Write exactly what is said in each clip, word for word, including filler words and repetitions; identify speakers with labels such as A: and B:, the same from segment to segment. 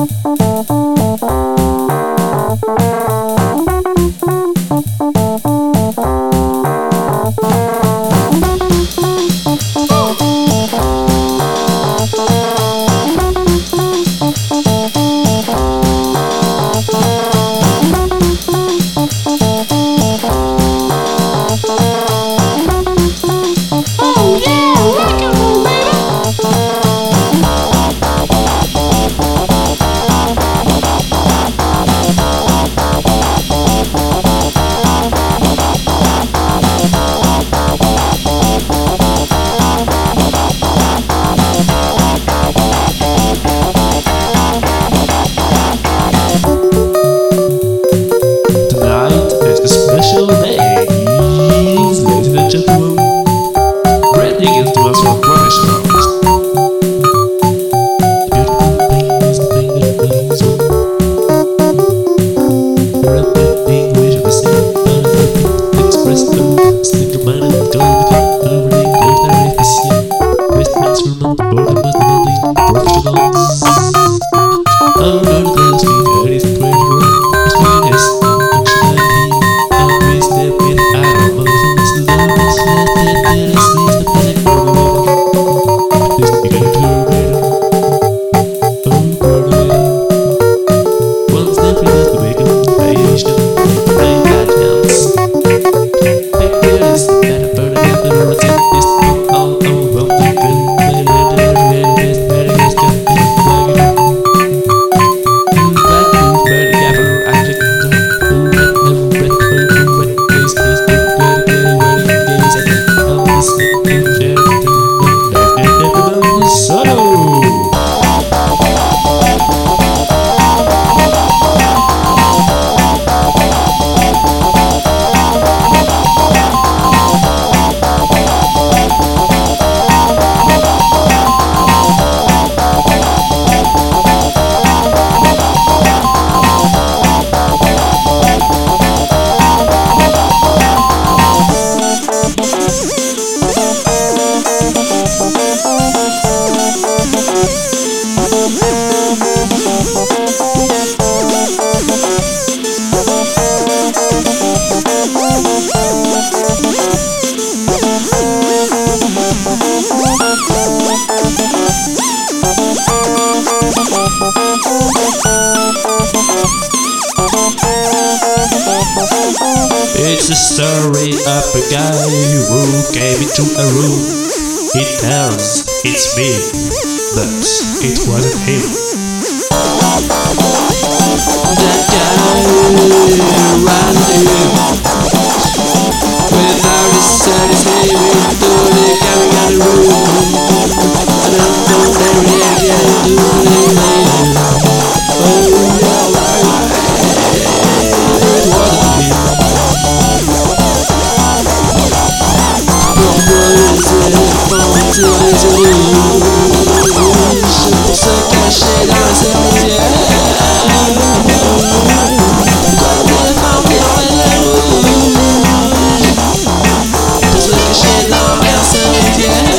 A: It's the story of a guy who came into a room. He tells it's me, but it wasn't him.
B: That guy ran in without a service, came into the coming out of the room. I don't know that we are getting to the lane. Oh no, it wasn't him. Je pour se cacher dans le cimetière. Comme des vampires et les rouges. Pour se cacher dans le cimetière.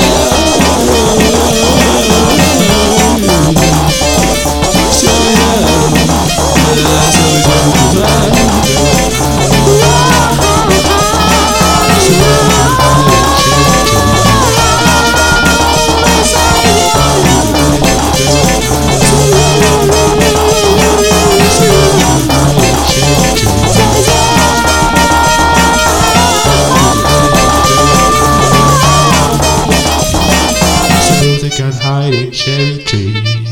A: Can hide in cherry tree.